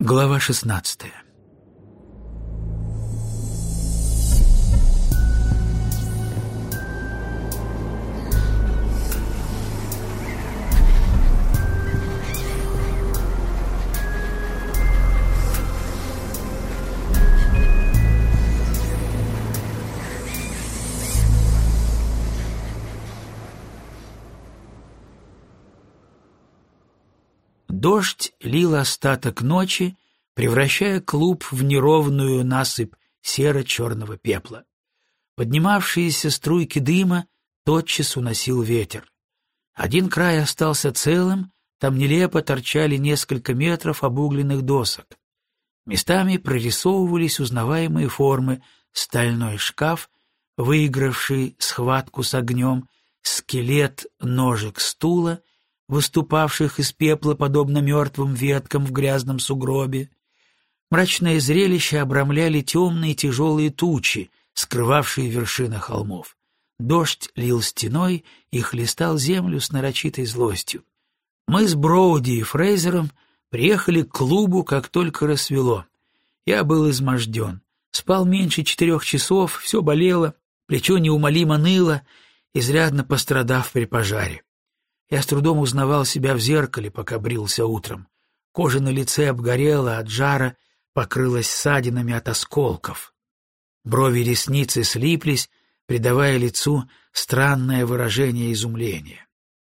Глава 16. Дождь лил остаток ночи, превращая клуб в неровную насыпь серо-черного пепла. Поднимавшиеся струйки дыма тотчас уносил ветер. Один край остался целым, там нелепо торчали несколько метров обугленных досок. Местами прорисовывались узнаваемые формы: стальной шкаф, выигравший схватку с огнем, скелет ножек стула, выступавших из пепла, подобно мертвым веткам в грязном сугробе. Мрачное зрелище обрамляли темные тяжелые тучи, скрывавшие вершины холмов. Дождь лил стеной и хлестал землю с нарочитой злостью. Мы с Броуди и Фрейзером приехали к клубу, как только рассвело. Я был изможден, спал меньше 4 часов, все болело, плечо неумолимо ныло, изрядно пострадав при пожаре. Я с трудом узнавал себя в зеркале, пока брился утром. Кожа на лице обгорела от жара, покрылась ссадинами от осколков. Брови и ресницы слиплись, придавая лицу странное выражение изумления.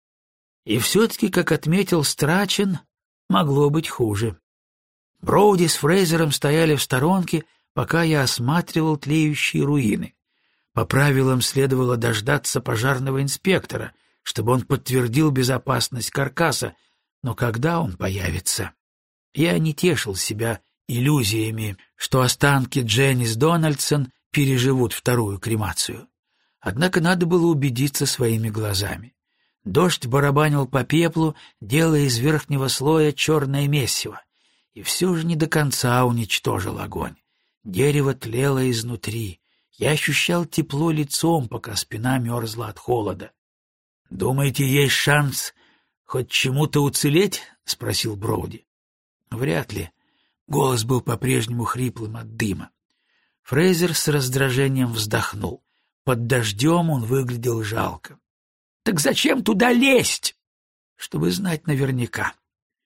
И все-таки, как отметил Страчен, могло быть хуже. Броуди с Фрейзером стояли в сторонке, пока я осматривал тлеющие руины. По правилам следовало дождаться пожарного инспектора, чтобы он подтвердил безопасность каркаса, но когда он появится? Я не тешил себя иллюзиями, что останки Дженнис Дональдсон переживут вторую кремацию. Однако надо было убедиться своими глазами. Дождь барабанил по пеплу, делая из верхнего слоя черное месиво, и все же не до конца уничтожил огонь. Дерево тлело изнутри. Я ощущал тепло лицом, пока спина мерзла от холода. «Думаете, есть шанс хоть чему-то уцелеть?» — спросил Броуди. «Вряд ли». Голос был по-прежнему хриплым от дыма. Фрейзер с раздражением вздохнул. Под дождем он выглядел жалко. «Так зачем туда лезть?» «Чтобы знать наверняка».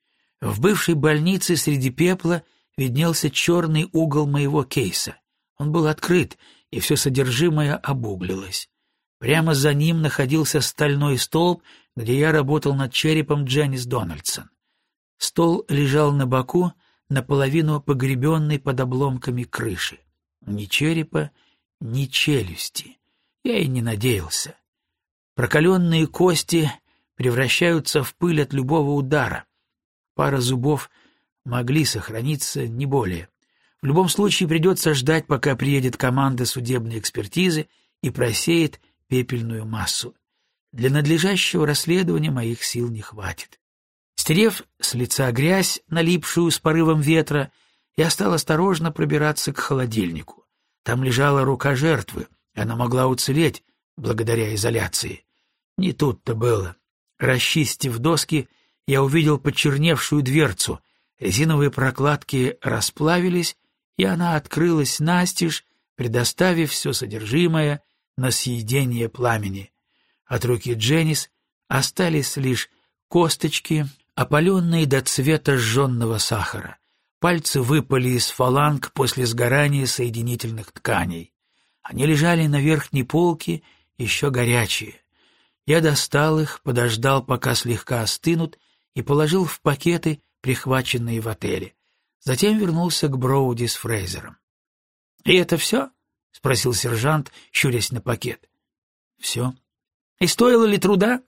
В бывшей больнице среди пепла виднелся черный угол моего кейса. Он был открыт, и все содержимое обуглилось. Прямо за ним находился стальной столб, где я работал над черепом Дженнис Дональдсон. Стол лежал на боку, наполовину погребенный под обломками крыши. Ни черепа, ни челюсти. Я и не надеялся. Прокаленные кости превращаются в пыль от любого удара. Пара зубов могли сохраниться, не более. В любом случае придется ждать, пока приедет команда судебной экспертизы и просеет пепельную массу. Для надлежащего расследования моих сил не хватит. Стерев с лица грязь, налипшую с порывом ветра, я стал осторожно пробираться к холодильнику. Там лежала рука жертвы, она могла уцелеть благодаря изоляции. Не тут-то было. Расчистив доски, я увидел почерневшую дверцу. Резиновые прокладки расплавились, и она открылась настежь, предоставив все содержимое на съедение пламени. От руки Дженнис остались лишь косточки, опаленные до цвета жженного сахара. Пальцы выпали из фаланг после сгорания соединительных тканей. Они лежали на верхней полке, еще горячие. Я достал их, подождал, пока слегка остынут, и положил в пакеты, прихваченные в отеле. Затем вернулся к Броуди с Фрейзером. — И это все? — спросил сержант, щурясь на пакет. — Все. — И стоило ли труда?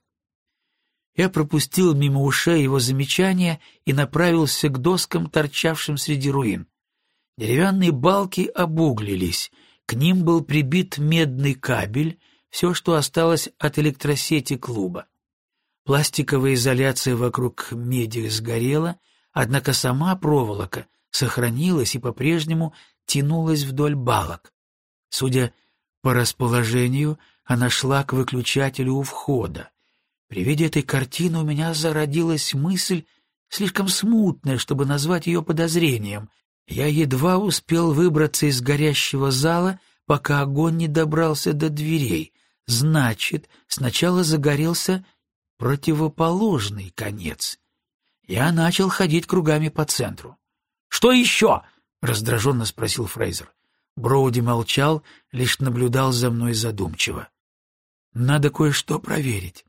Я пропустил мимо ушей его замечания и направился к доскам, торчавшим среди руин. Деревянные балки обуглились, к ним был прибит медный кабель, все, что осталось от электросети клуба. Пластиковая изоляция вокруг меди сгорела, однако сама проволока сохранилась и по-прежнему тянулась вдоль балок. Судя по расположению, она шла к выключателю у входа. При виде этой картины у меня зародилась мысль, слишком смутное, чтобы назвать ее подозрением. Я едва успел выбраться из горящего зала, пока огонь не добрался до дверей. Значит, сначала загорелся противоположный конец. Я начал ходить кругами по центру. «Что еще?» — раздраженно спросил Фрейзер. Броуди молчал, лишь наблюдал за мной задумчиво. «Надо кое-что проверить».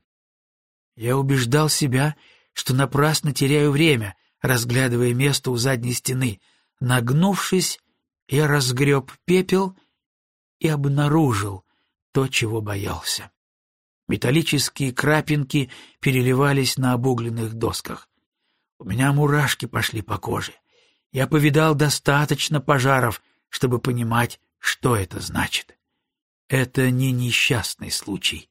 Я убеждал себя, что напрасно теряю время, разглядывая место у задней стены. Нагнувшись, я разгреб пепел и обнаружил то, чего боялся. Металлические крапинки переливались на обугленных досках. У меня мурашки пошли по коже. Я повидал достаточно пожаров, чтобы понимать, что это значит. Это не несчастный случай.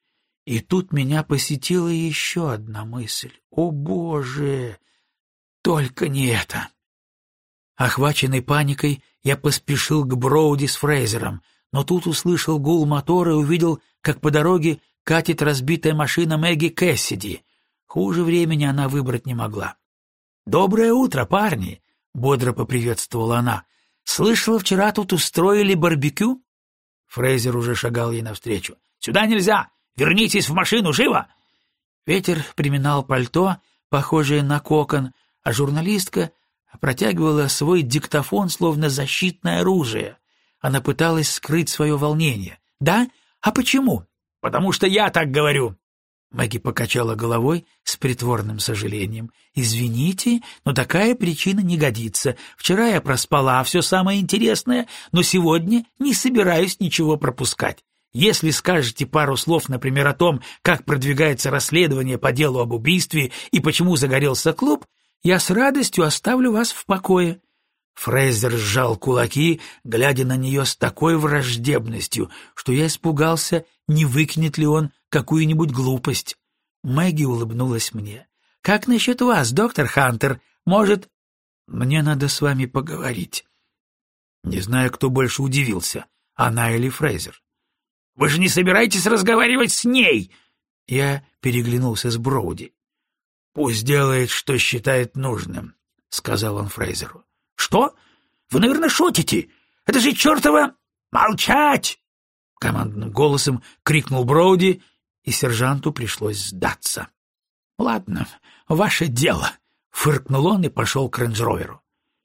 И тут меня посетила еще одна мысль. О, Боже! Только не это! Охваченный паникой, я поспешил к Броуди с Фрейзером, но тут услышал гул мотора и увидел, как по дороге катит разбитая машина Мэгги Кэссиди. Хуже времени она выбрать не могла. «Доброе утро, парни!» — бодро поприветствовала она. «Слышала, вчера тут устроили барбекю?» Фрейзер уже шагал ей навстречу. «Сюда нельзя! Вернитесь в машину, живо!» Ветер приминал пальто, похожее на кокон, а журналистка протягивала свой диктофон, словно защитное оружие. Она пыталась скрыть свое волнение. «Да? А почему?» «Потому что я так говорю!» Мэгги покачала головой с притворным сожалением. «Извините, но такая причина не годится. Вчера я проспала все самое интересное, но сегодня не собираюсь ничего пропускать. Если скажете пару слов, например, о том, как продвигается расследование по делу об убийстве и почему загорелся клуб, я с радостью оставлю вас в покое». Фрейзер сжал кулаки, глядя на нее с такой враждебностью, что я испугался, не выкинет ли он какую-нибудь глупость. Мэгги улыбнулась мне. «Как насчет вас, доктор Хантер? Может...» «Мне надо с вами поговорить». Не знаю, кто больше удивился, она или Фрейзер. «Вы же не собираетесь разговаривать с ней?» Я переглянулся с Броуди. «Пусть делает, что считает нужным», — сказал он Фрейзеру. «Что? Вы, наверное, шутите? Это же чертова...» «Молчать!» — командным голосом крикнул Броуди, и сержанту пришлось сдаться. «Ладно, ваше дело», — фыркнул он и пошел к рейндж-роверу.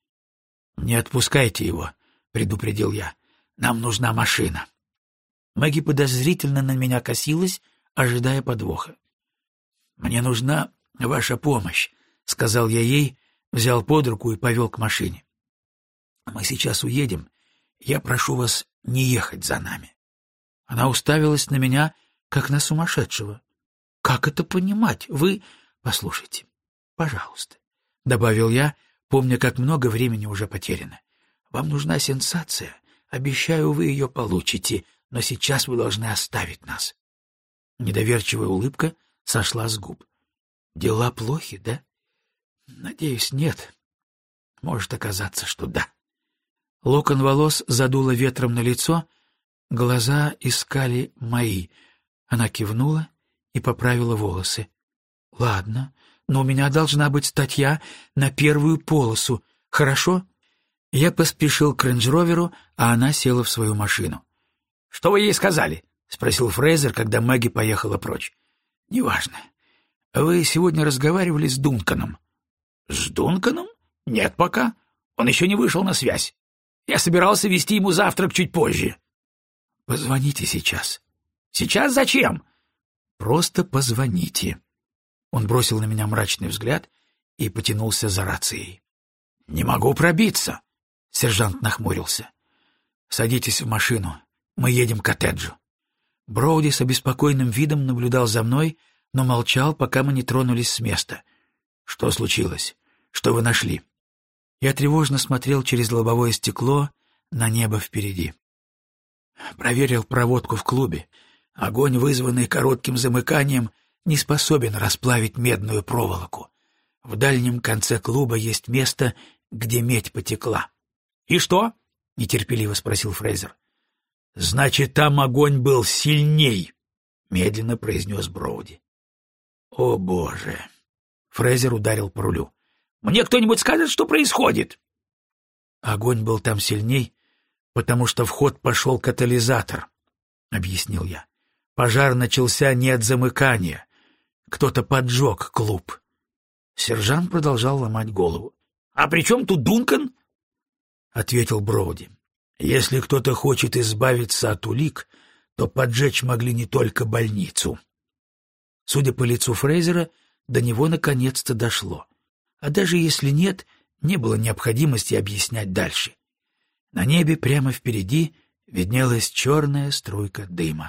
«Не отпускайте его», — предупредил я. «Нам нужна машина». Мэгги подозрительно на меня косилась, ожидая подвоха. «Мне нужна ваша помощь», — сказал я ей, взял под руку и повел к машине. «Мы сейчас уедем. Я прошу вас не ехать за нами». Она уставилась на меня, как на сумасшедшего. «Как это понимать? Вы...» «Послушайте, пожалуйста», — добавил я, помня, как много времени уже потеряно. «Вам нужна сенсация. Обещаю, вы ее получите, но сейчас вы должны оставить нас». Недоверчивая улыбка сошла с губ. «Дела плохи, да?» «Надеюсь, нет. Может оказаться, что да». Локон волос задуло ветром на лицо, глаза искали мои. Она кивнула и поправила волосы. «Ладно, но у меня должна быть статья на первую полосу, хорошо?» Я поспешил к рейндж-роверу, а она села в свою машину. «Что вы ей сказали?» — спросил Фрейзер, когда Мэгги поехала прочь. «Неважно. Вы сегодня разговаривали с Дунканом». «С Дунканом? Нет пока. Он еще не вышел на связь. Я собирался вести ему завтрак чуть позже». «Позвоните сейчас». «Сейчас зачем?» «Просто позвоните». Он бросил на меня мрачный взгляд и потянулся за рацией. «Не могу пробиться», — сержант нахмурился. «Садитесь в машину. Мы едем к коттеджу». Броуди с обеспокоенным видом наблюдал за мной, но молчал, пока мы не тронулись с места. «Что случилось? Что вы нашли?» Я тревожно смотрел через лобовое стекло на небо впереди. Проверил проводку в клубе. Огонь, вызванный коротким замыканием, не способен расплавить медную проволоку. В дальнем конце клуба есть место, где медь потекла. «И что?» — нетерпеливо спросил Фрейзер. «Значит, там огонь был сильней», — медленно произнес Броуди. «О, Боже!» — Фрейзер ударил по рулю. Мне кто-нибудь скажет, что происходит?» «Огонь был там сильней, потому что в ход пошел катализатор», — объяснил я. «Пожар начался не от замыкания. Кто-то поджег клуб». Сержант продолжал ломать голову. «А при чем тут Дункан?» — ответил Броуди. «Если кто-то хочет избавиться от улик, то поджечь могли не только больницу». Судя по лицу Фрейзера, до него наконец-то дошло. А даже если нет, не было необходимости объяснять дальше. На небе прямо впереди виднелась черная струйка дыма.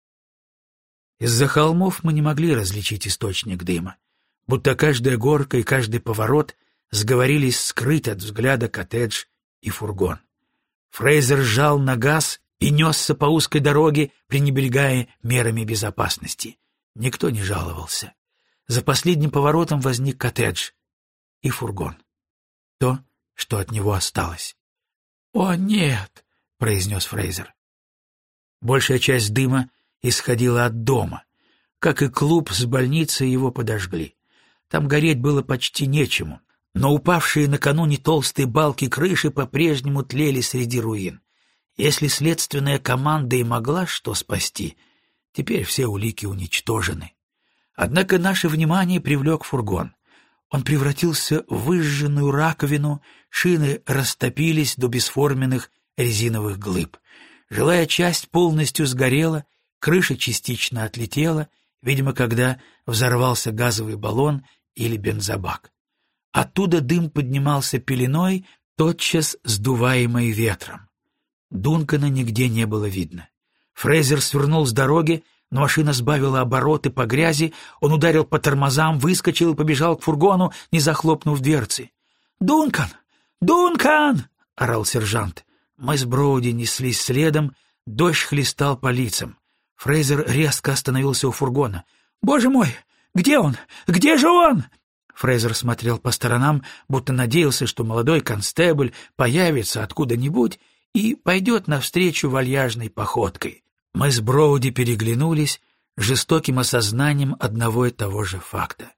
Из-за холмов мы не могли различить источник дыма, будто каждая горка и каждый поворот сговорились скрыть от взгляда коттедж и фургон. Фрейзер сжал на газ и несся по узкой дороге, пренебрегая мерами безопасности. Никто не жаловался. За последним поворотом возник коттедж и фургон. То, что от него осталось. «О, нет!» — произнес Фрейзер. Большая часть дыма исходила от дома. Как и клуб с больницей, его подожгли. Там гореть было почти нечему, но упавшие накануне толстые балки крыши по-прежнему тлели среди руин. Если следственная команда и могла что спасти, теперь все улики уничтожены. Однако наше внимание привлек фургон. Он превратился в выжженную раковину, шины растопились до бесформенных резиновых глыб. Жилая часть полностью сгорела, крыша частично отлетела, видимо, когда взорвался газовый баллон или бензобак. Оттуда дым поднимался пеленой, тотчас сдуваемой ветром. Дункана нигде не было видно. Фрейзер свернул с дороги, но машина сбавила обороты по грязи, он ударил по тормозам, выскочил и побежал к фургону, не захлопнув дверцы. «Дункан! Дункан!» — орал сержант. Мы с Броуди неслись следом, дождь хлестал по лицам. Фрейзер резко остановился у фургона. «Боже мой! Где он? Где же он?» Фрейзер смотрел по сторонам, будто надеялся, что молодой констебль появится откуда-нибудь и пойдет навстречу вальяжной походкой. Мы с Броуди переглянулись жестоким осознанием одного и того же факта.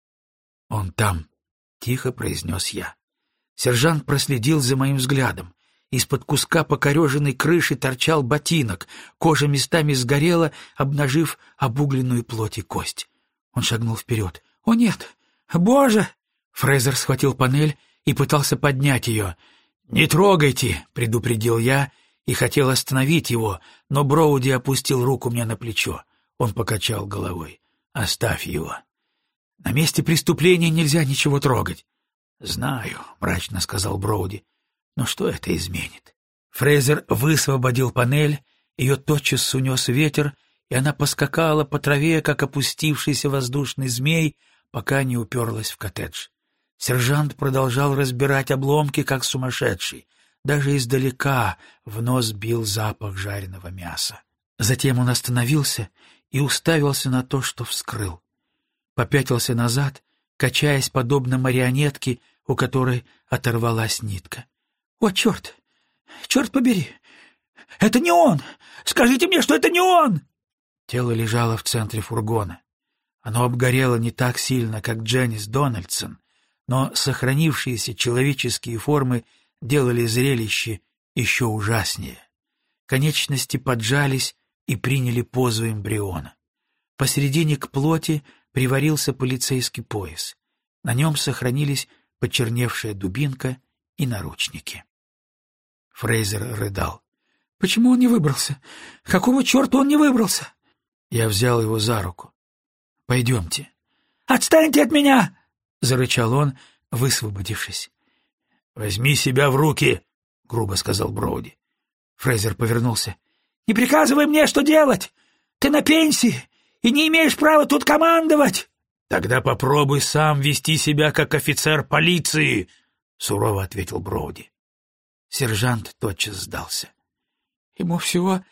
«Он там», — тихо произнес я. Сержант проследил за моим взглядом. Из-под куска покореженной крыши торчал ботинок, кожа местами сгорела, обнажив обугленную плоть и кость. Он шагнул вперед. «О нет! Боже!» Фрейзер схватил панель и пытался поднять ее. «Не трогайте!» — предупредил я и хотел остановить его, но Броуди опустил руку мне на плечо. Он покачал головой. «Оставь его. На месте преступления нельзя ничего трогать». «Знаю», — мрачно сказал Броуди. «Но что это изменит?» Фрейзер высвободил панель, ее тотчас унес ветер, и она поскакала по траве, как опустившийся воздушный змей, пока не уперлась в коттедж. Сержант продолжал разбирать обломки, как сумасшедший. Даже издалека в нос бил запах жареного мяса. Затем он остановился и уставился на то, что вскрыл. Попятился назад, качаясь подобно марионетке, у которой оторвалась нитка. «О, черт! Черт побери! Это не он! Скажите мне, что это не он!» Тело лежало в центре фургона. Оно обгорело не так сильно, как Дженнис Дональдсон, но сохранившиеся человеческие формы делали зрелище еще ужаснее. Конечности поджались и приняли позу эмбриона. Посередине к плоти приварился полицейский пояс. На нем сохранились почерневшая дубинка и наручники. Фрейзер рыдал. «Почему он не выбрался? Какого черта он не выбрался?» Я взял его за руку. «Пойдемте». «Отстаньте от меня!» — зарычал он, высвободившись. «Возьми себя в руки!» — грубо сказал Броуди. Фрейзер повернулся. «Не приказывай мне, что делать! Ты на пенсии и не имеешь права тут командовать!» «Тогда попробуй сам вести себя как офицер полиции!» — сурово ответил Броуди. Сержант тотчас сдался. «Ему всего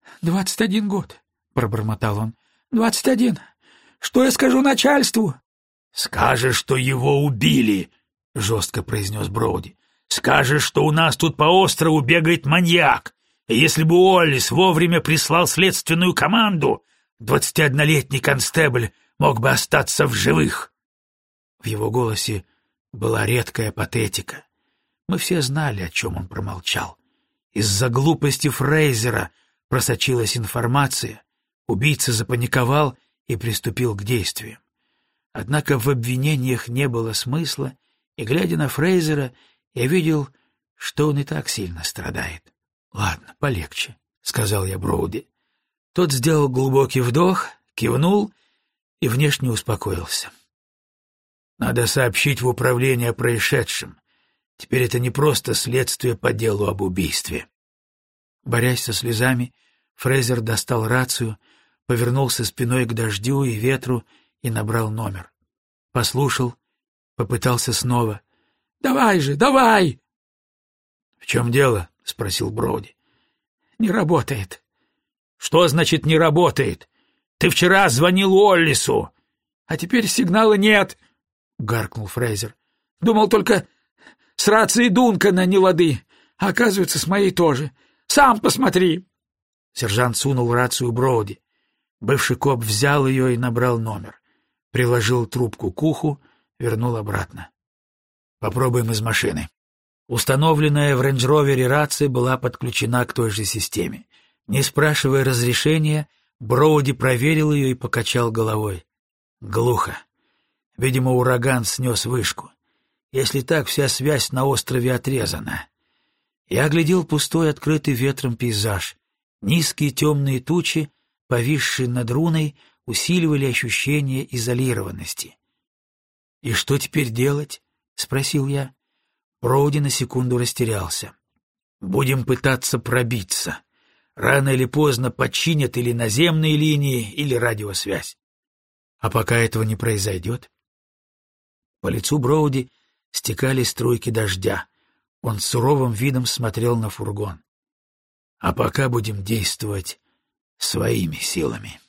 21 год», — пробормотал он. 21. Что я скажу начальству?» «Скажешь, что его убили», — жестко произнес Броуди. «Скажешь, что у нас тут по острову бегает маньяк. И если бы Уоллес вовремя прислал следственную команду, 21-летний констебль мог бы остаться в живых». В его голосе была редкая патетика. Мы все знали, о чем он промолчал. Из-за глупости Фрейзера просочилась информация, убийца запаниковал и приступил к действиям. Однако в обвинениях не было смысла, и, глядя на Фрейзера, я видел, что он и так сильно страдает. «Ладно, полегче», — сказал я Броуди. Тот сделал глубокий вдох, кивнул и внешне успокоился. «Надо сообщить в управление о происшедшем. Теперь это не просто следствие по делу об убийстве». Борясь со слезами, Фрейзер достал рацию, повернулся спиной к дождю и ветру и набрал номер. Послушал, попытался снова. «Давай же, давай!» «В чем дело?» — спросил Броуди. «Не работает». «Что значит «не работает»? Ты вчера звонил Уоллису». «А теперь сигнала нет», — гаркнул Фрейзер. «Думал только с рацией Дункана не лады, а оказывается, с моей тоже. Сам посмотри». Сержант сунул рацию Броуди. Бывший коп взял ее и набрал номер. Приложил трубку к уху, вернул обратно. «Попробуем из машины». Установленная в рейндж-ровере рация была подключена к той же системе. Не спрашивая разрешения, Броуди проверил ее и покачал головой. Глухо. Видимо, ураган снес вышку. Если так, вся связь на острове отрезана. Я оглядел пустой, открытый ветром пейзаж. Низкие темные тучи, повисшие над руной, усиливали ощущение изолированности. «И что теперь делать?» — спросил я. Броуди на секунду растерялся. «Будем пытаться пробиться. Рано или поздно починят или наземные линии, или радиосвязь. А пока этого не произойдет...» По лицу Броуди стекали струйки дождя. Он с суровым видом смотрел на фургон. «А пока будем действовать своими силами».